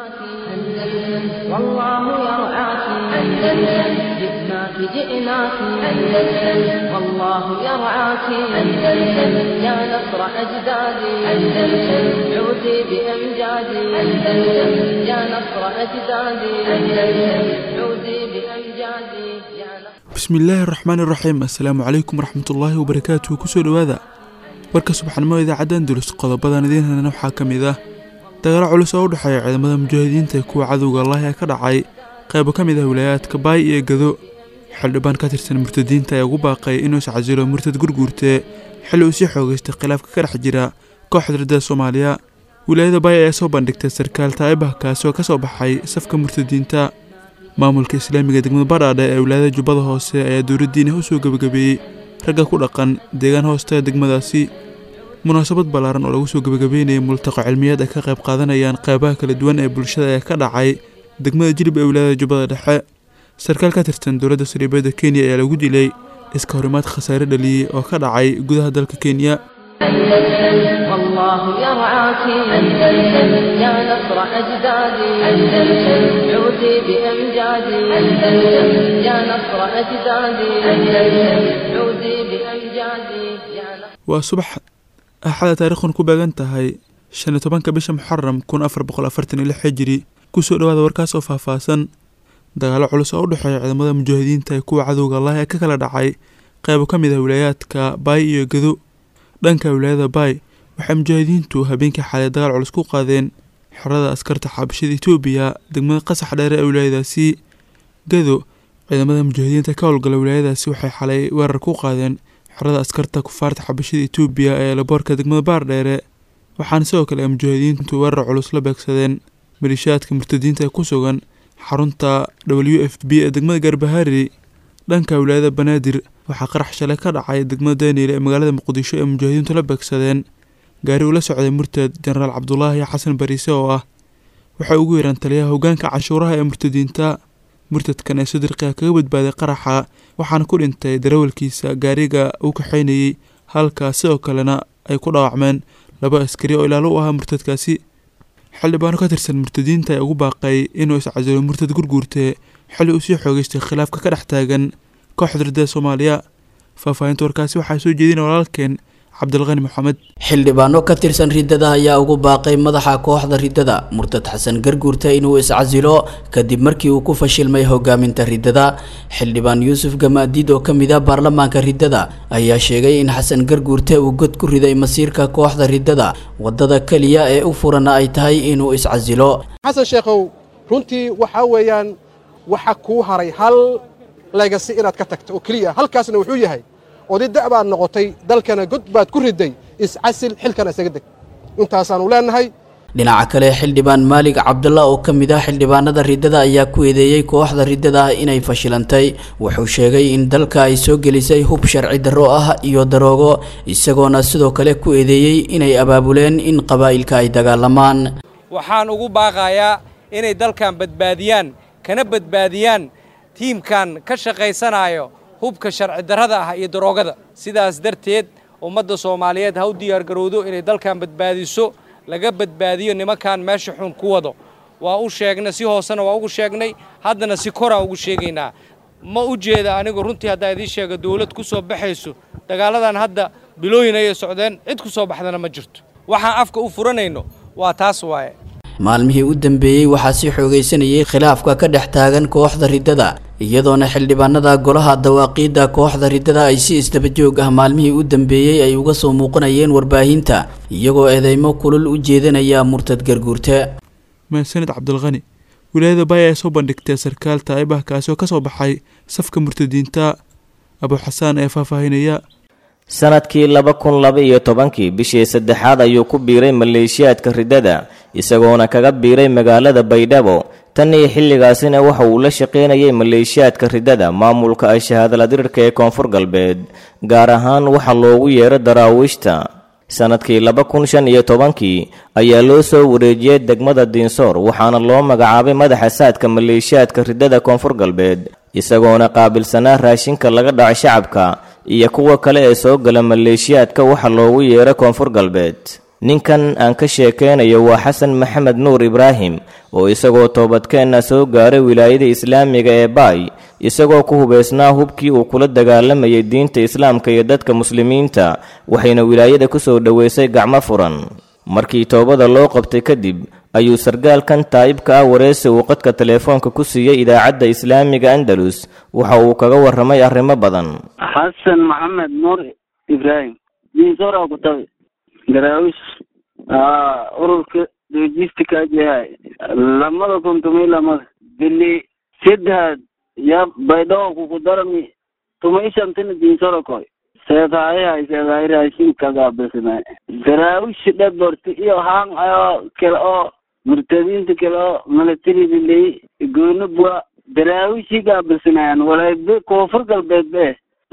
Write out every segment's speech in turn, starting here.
أندلسن والله يرعاك أندلسن جئناك جئناك أندلسن والله يرعاك أندلسن يا نصر أجدادي أندلسن عودي بأمجادي أندلسن يا نصر أجدادي أندلسن عودي بأمجادي يا نصر. بسم الله الرحمن الرحيم. السلام عليكم ورحمة الله وبركاته. كسر هذا warka subaxnimo idaacada Andalus qodobadan idin waxaa kamid ah dagaal culus oo u dhaxeeya ciidamada mujaahidiinta ee kuwa cadowga Allah ee ka dhacay qayb ka mid ah wilaayadka Baay iyo Gado. xildhibaan ka tirsan murtadiinta ayaa ugu baaqay inuu iscasilo murtad gurguurte xilli uu si xoogaystay khilaafka ka dhex jira kooxda ridada Soomaaliya. wilaayada Baay ayaa soo bandhigtay sarkaal taayibah kaas oo ka soo baxay safka murtadiinta. maamulka islaamiga degmada Badhaadhe ee wilaayada Jubbada Hoose ayaa dowladdiina u soo gabagabeeyay ragga ku dhaqan deegaan hoosta degmadaasi. munaasabad balaaran oo lagu soo gabagabeeyay multaqa cilmiyeed ka qayb qaadanayaan qaybaha kala duwan ee bulshada ee ka dhacay degmada Jilib ee wilaayada Jubbada Dhexe. sarkaal ka tirsan dowladda Saldhigyada Kenya ayaa lagu dilay iska horimaad khasaare dhaliyay oo ka dhacay gudaha dalka Kenya. والله يرعاك أندلسن يا نصر أجدادي أندلسن عودي بأمجادي أندلسن يا نصر أجدادي أندلسن عودي بأمجادي يا نصر. وصبح أحد تاريخ كوباغان تهي 15 bisha Muharram 1446 Hijri kusoo dhawaada warkaas oo faahfaahsan. dagaal culus oo u dhaxeeya ciidamada mujaahidiinta ee kuwa cadowga Allah ee ka kala dhacay qayb ka mid ah wilaayadka Baay iyo Gado. dhanka wilaayada Baay waxay mujaahidiintu habeenkii xalay dagaal culus ku qaadeen xerada askarta xabashada Itoobiya degmada Qasax Dheer ee wilaayadaasi. Gado ciidamada mujaahidiinta ka howlgala wilaayadaasi waxay xalay weerar ku qaadeen xerada askarta kufaarta xabashada Itoobiya ee laboorka degmada Baardheere. waxaana sidoo kale mujaahidiintu weerar culus la beegsadeen malishaadka murtadiinta ee ku sugan xarunta WFB ee degmada Garbaharey. dhanka wilaayada Banaadir waxaa qarax shalay ka dhacay degmada Daaniile ee magaalada Muqdisho ee mujaahidiintu la beegsadeen gaari uu la socday murtad Generaal Cabdullaahi Xasan Bariise oo ah waxa ugu yeeran taliyaha hoggaanka cashuuraha ee murtadiinta. murtadkan ee Sidriqiya kaga badbaaday qaraxa waxaana ku dhintay darawalkiisa gaariga uu ka xeynayay halka sidoo kalena ay ku dhaawacmeen laba askari oo ilaalo u ahaa murtadkaasi. xildhibaan ka tirsan murtadiinta ayaa ugu baaqay inuu iscasilo murtad gurguurte xilli uu si xoogaystay khilaafka ka dhex taagan kooxda ridada Soomaaliya. faahfaahinta warkaasi waxaa soo jeedinaya walaalkeen Cabdulqani Maxamed. xildhibaano ka tirsan ridada ayaa ugu baaqay madaxa kooxda ridada murtad Xasan Garguurte inuu iscasilo kadib markii uu ku fashilmay hogaaminta ridada. xildhibaan Yuusuf Gamaadiid oo kamid ah baarlamaanka ridada ayaa sheegay in Xasan Garguurte uu god ku riday masiirka kooxda ridada wadada kaliya ee u furan ay tahay inuu iscasilo. xasan sheekhow runtii waxa weeyaan waxa ku haray hal legacy inaad ka tagto oo kaliya halkaasna wuxuu yahay odida baad noqotay dalkana god baad ku riday iscasil xilkana isaga deg intaasaan u leenahay. dhinaca kale xildhibaan Maalig Cabdalla oo kamid ah xildhibaanada ridada ayaa ku eedeeyay kooxda ridada inay fashilantay. wuxuu sheegay in dalka ay soo gelisay hub sharci darro ah iyo daroogo isagoona sidoo kale ku eedeeyay inay abaabuleen in qabaa'ilka ay dagaalamaan. waxaan ugu baaqayaa inay dalkan badbaadiyaan kana badbaadiyaan tiimkan ka shaqaysanayo hubka sharci darrada ah iyo daroogada. sidaas darteed ummadda Soomaaliyeed ha u diyaar garowdo inay dalkan badbaadiso laga badbaadiyo nimankan meesha xun ku wado. waa u sheegnay si hoosena waa ugu sheegnay haddana si kor aan ugu sheegaynaa. ma u jeeda anigu runtii hadda idin sheego dawlad ku soo baxayso dagaaladan hadda bilooyin ay socdeen cid ku soo baxdana ma jirto. waxaan afka u furanayno waa taas waaye. maalmihii u dambeeyay waxaa si xoogaysanayay khilaafka ka dhex taagan kooxda ridada iyadoona xildhibaanada golaha dawaaqiida kooxda ridada ay si isdaba joog ah maalmihii u dambeeyay ay uga soo muuqanayeen warbaahinta iyagoo eedeymo kulul u jeedinaya murtad Garguurte. mahadsanid Cabdulqani. wilaayada Baay ayaa soo bandhigtay sarkaal taayibah kaas oo ka soo baxay safka murtadiinta. Abu Xasaan ee faahfaahinaya. sanadkii 2012 bishii saddexaad ayuu ku biiray maleeshiyaadka ridada isagoona kaga biiray magaalada Baydhabo. tan iyo xilligaasina waxa uu la shaqeynayay maleeshiyaadka ridada maamulka ay shahaadada dirirka ee Koonfur Galbeed gaar ahaan waxa loogu yeero daraawiishta. sanadkii 2015 ayaa loo soo wareejiyay degmada Diinsoor waxaana loo magacaabay madaxa saadka maleeshiyaadka ridada Koonfur Galbeed isagoona qaabilsanaa raashinka laga dhaco shacabka iyo kuwa kale ee soo gala maleeshiyaadka waxa loogu yeero Koonfur Galbeed. ninkan aan ka sheekeynayo waa xasan maxamed nuur ibraahim oo isagoo toobadkeenna soo gaaray wilaayada islaamiga ee baay isagoo ku hubeysnaa hubkii uu kula dagaalamayay diinta islaamka iyo dadka muslimiinta waxayna wilaayada ku soo dhoweysay gacmo furan markii toobada loo qabtay kadib ayuu sargaalkan taa'ibka ah wareysi uu qadka teleefoonka ku siiyey idaacadda islaamiga andalus waxa uu kaga warramay arrimo badan. xasan maxamed nuur ibraahim diinsoora ku tabi garaawish ururka logistika ajahay lamada kuntumay lamada bili sidhaad ya baydhoo kuku darami tumay shantina diinsoora koy seedaayahaysin kagaabasina garaawish dhaborti iyo haan ayo kale oo murtadiinta kale oo milatariga ley gooni bua garaawishi gaabasinayan walay koonfur galbeed be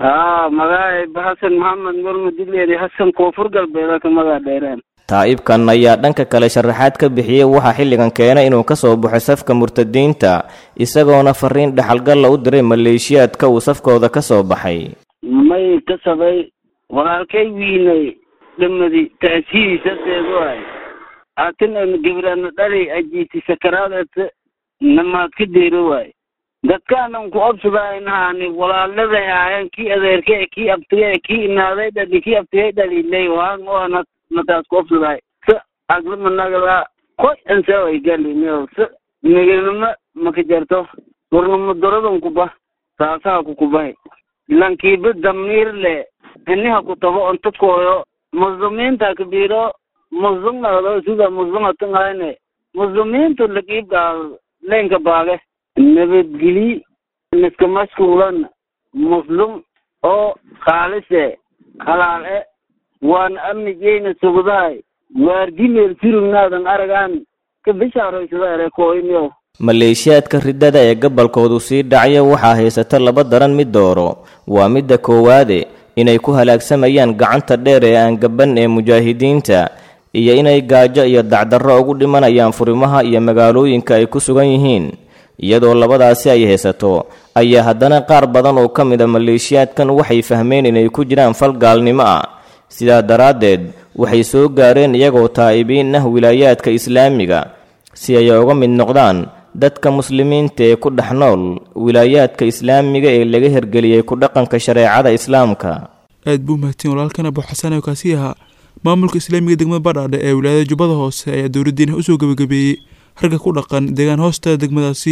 magaay xasan maxamed murmadileedi xasan koonfur galbeed ka magaa dheereen. taa'ibkan ayaa dhanka kale sharaxaad ka bixiyey waxaa xilligan keenay inuu ka soo baxo safka murtadiinta isagoona fariin dhaxalgalla u diray maleeshiyaadka uu safkooda ka soo baxay. may ka sabay walaalkay wiinay dhamadi taasiisadeedu ay atina gibrana dhali ajiiti sakaraadata namaad ka deero waay dadkaanan ku obsadaynaani walaalada haayeen kii adeerkay kii abtigay kii inaaday dhali kii abtigay dhali lay waan oo nataas ku obsaday sa aglama nagala qoy ansa way galino sa nigelma makajarto warnamo daradan ku ba saasaa ku kubay lankiiba damiir le inniha ku tago onta kooyo muslimiinta kabiro muslimnado sida muslimatangayne muslimiintu lakiibka leenka baage nabadgeli niska mashkuulan muslim oo khaalise halaale waan amnigeyna sugdaay waardimeer sirugnaadan aragaan ka bishaaraysadare kooyniyo. maleeshiyaadka riddada ee gobolkoodu sii dhacya waxaa haysata laba daran mid dooro waa midda koowaade inay ku halaagsamayaan gacanta dheer ee aan gaban ee mujaahidiinta iyo inay gaajo iyo dacdarro ugu dhimanayaan furimaha iyo magaalooyinka ay ku sugan yihiin iyadoo labadaasi ay haysato ayaa haddana qaar badan oo ka mid a maleeshiyaadkan waxay fahmeen inay ku jiraan fal gaalnimo ah sidaa daraaddeed waxay soo gaareen iyagoo taa'ibiin ah wilaayaadka islaamiga si ay uga mid noqdaan dadka muslimiinta ee ku dhex nool wilaayaadka islaamiga ee laga hirgeliyey ku dhaqanka shareecada islaamka. aad buu mahadsan walaalkan abu xasan oo kaasi ahaa maamulka islaamiga degmada badhaadhe ee wilaayada jubbada hoose ayaa dowladdiina usoo gabagabeeyey ragga ku dhaqan deegaan hoosta degmadaasi.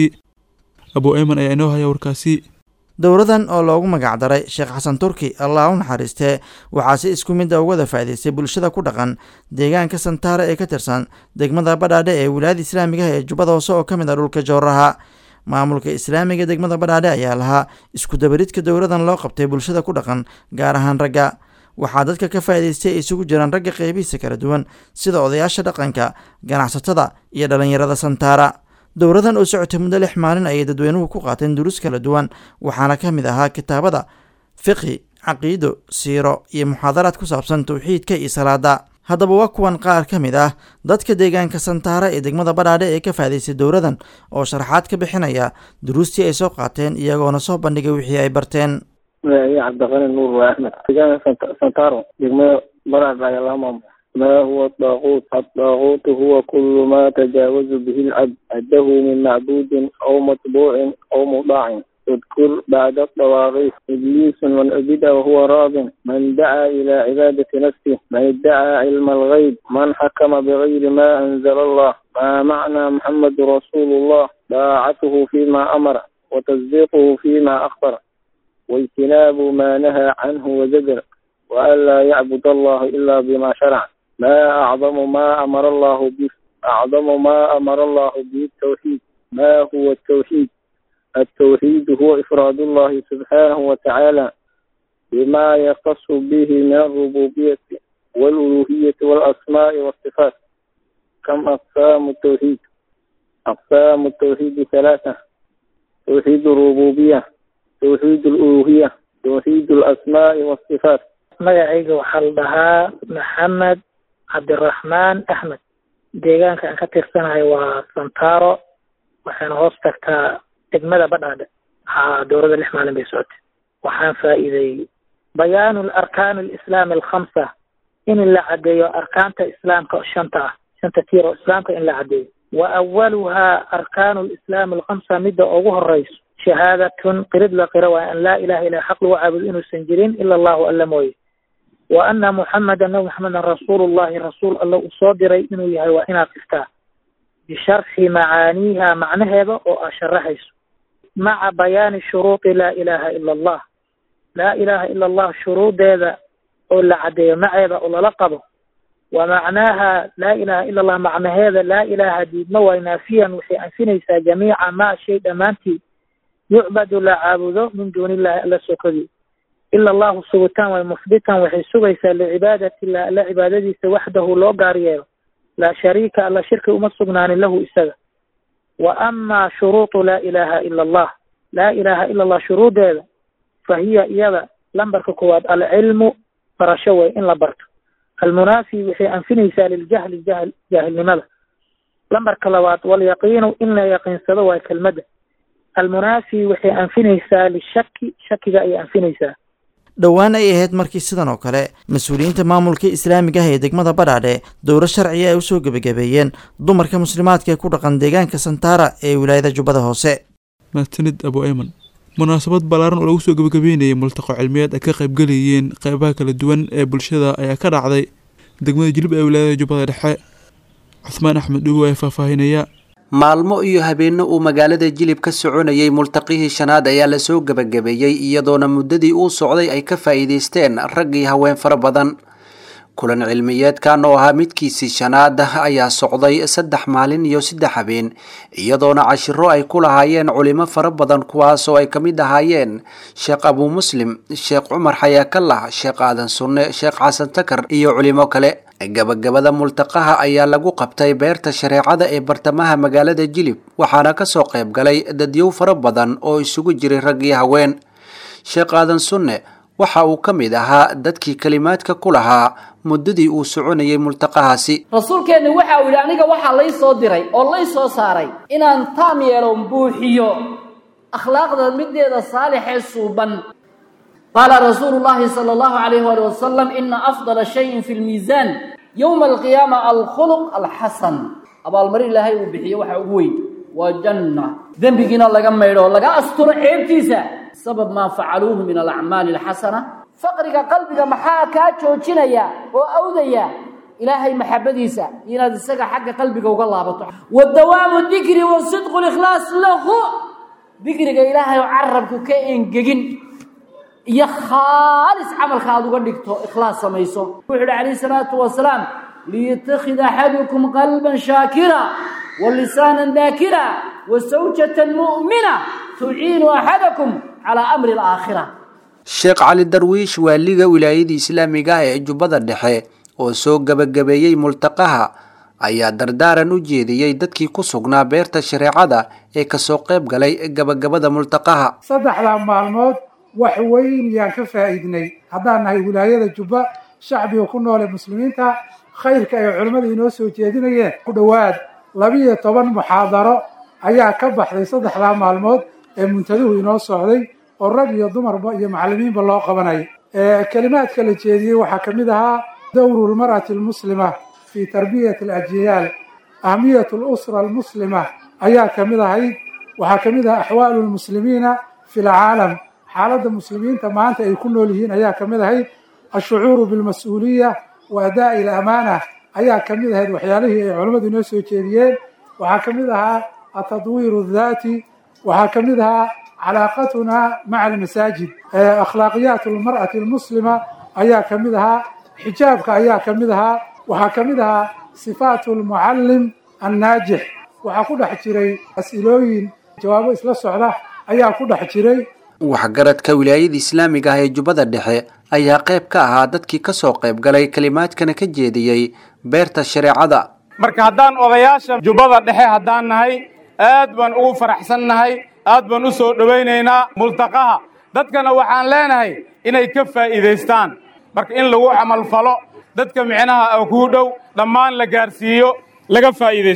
abu ayman ayaa inoo haya warkaasi. dowladan oo loogu magac daray sheekh xasan turki allah u naxariistee waxaa si isku mid a ugada faa'iidaystay bulshada ku dhaqan deegaanka santaare ee ka tirsan degmada badhaadhe ee wilaayada islaamiga ee jubbada hoose oo ka mid ah dhulka jooraha. maamulka islaamiga degmada badhaadhe ayaa lahaa isku dabaridka dowladan loo qabtay bulshada ku dhaqan gaar ahaan ragga. waxaa dadka ka faa'iidaystay ay isugu jiraan ragga qeybihiisa kala duwan sida odayaasha dhaqanka ganacsatada iyo dhallinyarada santaara. dowladan oo socotay muddo 6 maalin ayay dadweynuhu ku qaateen duruus kala duwan waxaana ka mid ahaa kitaabada fiqhi caqiido siiro iyo muxaadaraad ku saabsan tawxiidka iyo salaada. haddaba waa kuwan qaar ka mid ah dadka deegaanka santaare ee degmada badhaadhe ee ka faa'iidaystay dowladan oo sharaxaad ka bixinaya duruustii ay soo qaateen iyagoona soo bandhigay wixii ay barteen. cabdiqani nuur waa axmed deegaanka santaaro degmada badhaadhe ayaa lama ما هو الطاغوت؟ الطاغوت هو كل ما تجاوز به العبد عده من معبود أو متبوع أو مطاع. اذكر بعد الطواغيت إبليس من عبد وهو راض، من دعا إلى عبادة نفسه، من ادعى علم الغيب، من حكم بغير ما أنزل الله. ما معنى محمد رسول الله؟ طاعته فيما أمر وتصديقه فيما أخبر واجتناب ما نهى عنه وزجر وألا يعبد الله إلا بما شرع. ما أعظم ما أمر الله به؟ أعظم ما أمر الله به التوحيد. ما هو التوحيد؟ التوحيد هو إفراد الله سبحانه وتعالى بما يختص به من الربوبية والألوهية والأسماء والصفات. كم أقسام التوحيد؟ أقسام التوحيد 3: توحيد الربوبية، توحيد الألوهية، توحيد الأسماء والصفات. magacayga waxaa la dhahaa maxamed cabdiraxmaan axmed deegaanka aan ka tirsanahay waa santaaro waxaana hoos tagtaa degmada badhaadhe. dowladda 6 maalin bay socotay. waxaan faa'iiday bayaanu arkaan alislaam alkhamsa in la cadeeyo arkaanta islaamka shanta tiir oo islaamka in la cadeeyo wa awwaluha arkaanu lislaam alkhamsa midda ugu horeyso shahaadatun qirid la qira waa an laa ilaha illa xaq lagu caabudo inuusan jirin ila allahu alla mooye wa anna muxamadan nabi muxamedan rasuulullahi rasuul alla uu soo diray inuu yahay waa inaad qirtaa bisharxi macaaniiha macnaheeda oo aa sharaxayso maca bayaani shuruudi laa ilaha ila allah laa ilaha ila allah shuruudeeda oo la cadeeyo maceeda oo lala qabo wa macnaaha laa ilaha ila allah macnaheeda laa ilaha diidma waay naafiyan waxay anfinaysaa jamiica maa shay dhammaantii yucbadu la caabudo min duuni illahi alla sokadii ila allahu sugitaan way mufbitan waxay sugaysaa licibaadati illah alla cibaadadiisa waxdahu loo gaar yeelo laa shariika alla shirki uma sugnaanin lahu isaga wa amaa shuruudu laa ilaha ila allah laa ilaha ila allah shuruudeeda fa hiya iyada lambarka koowaad alcilmu barasho wey in la barto almunaafi waxay anfinaysaa liljahli jaahilnimada lambarka labaad walyaqiinu in la yaqiinsado waa kelmadda almunaafi waxay anfinaysaa lishaki shakiga ayay anfinaysaa dhowaan ay ahayd markii sidan oo kale mas-uuliyiinta maamulka islaamiga ah ee degmada badhaadhe dowro sharciya ay usoo gebagabeeyeen dumarka muslimaadka ee ku dhaqan deegaanka santaara ee wilaayada jubbada hoose mahadsanid abu ayman munaasabad ballaaran oo lagu soo gebagabeynayay multaqo cilmiyeed ay ka qaybgelayeen qeybaha kala duwan ee bulshada ayaa ka dhacday degmada jilib ee wilaayada jubbada dhexe cuthmaan axmed dhugo ayaa faahfaahinaya maalmo iyo habeenno uu magaalada jilib ka soconayay multaqihii shanaad ayaa lasoo gebagabeeyey iyadoona muddadii uu socday ay ka faa'iidaysteen rag iyo haween fara badan kulan cilmiyeedkan oo ahaa midkiisii shanaad ayaa socday 3 maalin iyo 3 habeen iyadoona cashiro ay ku lahaayeen culimo fara badan kuwaas oo ay ka mid ahaayeen sheekh abu muslim sheekh cumar xayaakallah sheekh aadan sunne sheekh xasan takar iyo culimo kale gabagabada multaqaha ayaa lagu qabtay beerta shareecada ee bartamaha magaalada jilib waxaana ka soo qayb galay dadyow fara badan oo isugu jiray rag iyo haween sheekh aadan sunne waxa uu ka mid ahaa dadkii kalimaadka ku lahaa muddadii uu soconayay multaqahaasi rasuulkeena waxa uu yiri aniga waxa lay soo diray oo lay soo saaray inaan taam yeelo buuxiyo akhlaaqda mideeda saalixee suuban قال رسول الله صلى الله عليه وسلم إن أفضل شيء في الميزان يوم القيامة الخلق الحسن أبا المري الله يبحي وحوي وجنة ذنبنا لقى ميرو لقى أستر عيبتيسا سبب ما فعلوه من الأعمال الحسنة فقرك قلبك محاكا تشوشنيا وأوديا إلهي محبتيسا ينادي السقى حق قلبك وقال بطح والدوام الذكر والصدق والإخلاص له ذكرك إلهي وعربك كائن ججن يا خالص عمل خالد وقدكتو إخلاص سميسو وحده عليه الصلاة والسلام ليتخذ أحدكم قلبا شاكرا ولسانا ذاكرا وزوجة مؤمنة تعين أحدكم على أمر الآخرة الشيخ علي الدرويش والليغا ولاية إسلامية جبادة دحي وسوق جبجبيي ملتقاها ayaa dardaaran u jeediyay dadkii ku sugnaa beerta shareecada ee ka soo qayb galay gabagabada multaqaha saddexda maalmood wax weyn yaan ka faa'iidnay haddaan nahay wilaayada jubba shacbiga ku nool ee muslimiinta khayrka ay culimadu inoo soo jeedinayeen ku dhawaad 12 muxaadaro ayaa ka baxday saddexda maalmood ee muntaduhu inoo socday oo rag iyo dumarba iyo macallimiinba loo qabanay kalimaadka la jeediyay waxaa ka mid ahaa dawrul mar'ati almuslima في تربية الأجيال أهمية الأسرة المسلمة أيها كمدها وحكمدها أحوال المسلمين في العالم حالة المسلمين تما أنت يكونوا لهين أيها كمدها الشعور بالمسؤولية وأداء الأمانة أيها كمدها وحياله علماء الناس والشيريين وحكمدها التطوير الذاتي وحكمدها علاقتنا مع المساجد أخلاقيات المرأة المسلمة أيها كمدها حجابك أيها كمدها وحكمدها صفات المعلم الناجح وحكود حجري أسئلوين جوابه إسلا السعودة أيها كود حجري waxgaradka wilaayada islaamiga ah ee jubbada dhexe ayaa qayb ka ahaa dadkii ka soo qayb galay kalimaadkana ka jeediyay beerta shareecada marka haddaan odayaasha jubbada dhexe haddaan nahay aad baan ugu faraxsannahay aad baan u soo dhawaynaynaa multaqaha dadkana waxaan leenahay inay ka faa'iidaystaan marka in lagu camal falo dadka micnaha ku dhow dhammaan la gaarsiiyo laga faa'iideysto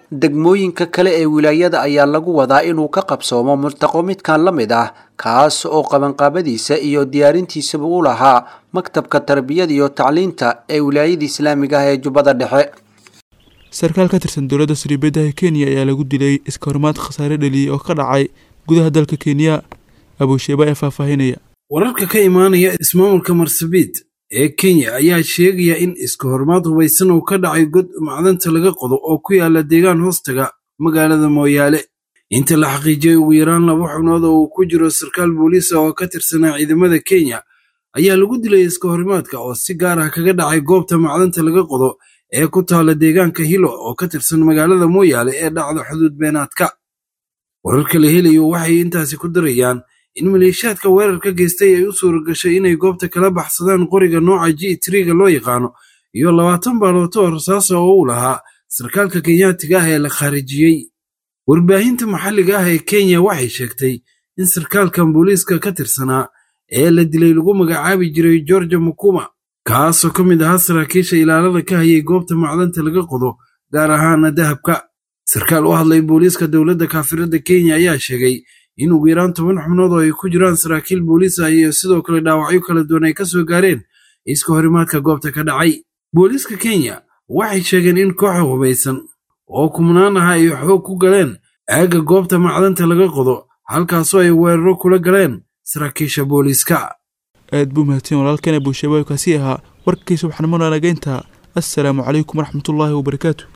degmooyinka kale ee wilaayada ayaa lagu wadaa inuu ka qabsoomo multaqo midkan la mid ah kaas oo qabanqaabadiisa iyo diyaarintiisaba u lahaa maktabka tarbiyada iyo tacliinta ee wilaayada islaamiga ah ee jubbada dhexe. sarkaal ka tirsan dowladda sariibada ee Kenya ayaa lagu dilay iska hormaad khasaare dhaliyay oo ka dhacay gudaha dalka Kenya. Abusheba ee faahfaahinaya. wararka ka imaanaya ismaamulka Marsabit ee Kenya ayaa sheegaya in iska hormaad hubaysan oo ka dhacay god macdanta laga qodo oo ku yaala deegaan hoostaga magaalada Moyaale. inta la xaqiijiyay ugu yaraan 2 xubnood oo ku jiro sarkaal booliis oo ka tirsanaa ciidamada Kenya ayaa lagu dilay iska hormaadka oo si gaar ah kaga dhacay goobta macdanta laga qodo ee ku taala deegaanka Hilo oo ka tirsan magaalada Moyaale ee dhacda xuduud beenaadka. wararka la helayo waxay intaasi ku darayaan in maleeshiyaadka weerarka geystay ay u suura gashay inay goobta kala baxsadaan qoriga nooca G3 loo yaqaano iyo 20 baalooto oo rasaas oo u lahaa sarkaalka Kenyaatiga ah ee la khaarijiyay. warbaahinta maxalliga ah ee Kenya waxay sheegtay in sarkaalkan booliiska ka tirsanaa ee la dilay lagu magacaabi jiray George Mukuma kaasoo ka mid ahaa saraakiisha ilaalada ka hayay goobta macdanta laga qodo gaar ahaan dahabka. sarkaal u hadlay booliiska dowladda kaafirada Kenya ayaa sheegay in ugu yaraan 10 xubnood oo ay ku jiraan saraakiil booliis ah iyo sidoo kale dhaawacyo kala duwan ay ka soo gaareen iska horimaadka goobta ka dhacay. booliiska Kenya waxay sheegeen in koox hubaysan oo kumnaan ah ay xoog ku galeen aaga goobta macdanta laga qodo halkaasoo ay weeraro kula galeen saraakiisha booliiska. aad buu mahadsan walaalkeen Abusheba kaasi ahaa warkiisa waxaan manaanageynta. assalaamu calaykum waraxmatullaahi wabarakaatuh.